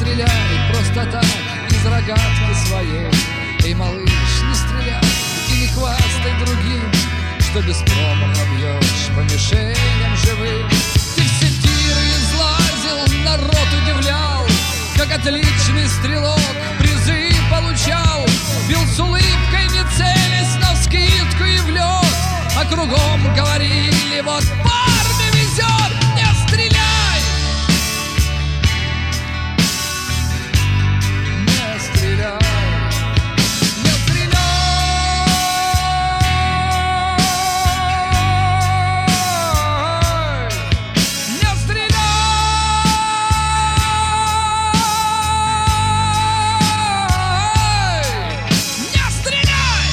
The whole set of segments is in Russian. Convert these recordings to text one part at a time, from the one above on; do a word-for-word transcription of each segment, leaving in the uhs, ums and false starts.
стреляй просто так из рогатки своей. Эй, малыш, не стреляй и не хвастай другим, что без промаха бьешь по мишеням живым. Ты все тиры излазил, народ удивлял, как отличный стрелок призы получал. Бил с улыбкой, не целясь, навскидку и в лед, а кругом говорили: вот парню везет, не стреляй! Не стреляй! Не стреляй! Не стреляй! Не стреляй!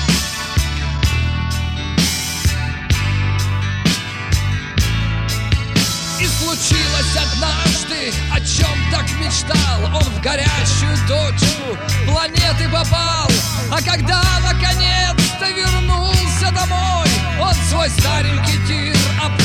И случилось однажды, о чем так мечтал. Он в горячую точку планеты попал. А когда наконец-то вернулся домой, он свой старенький тир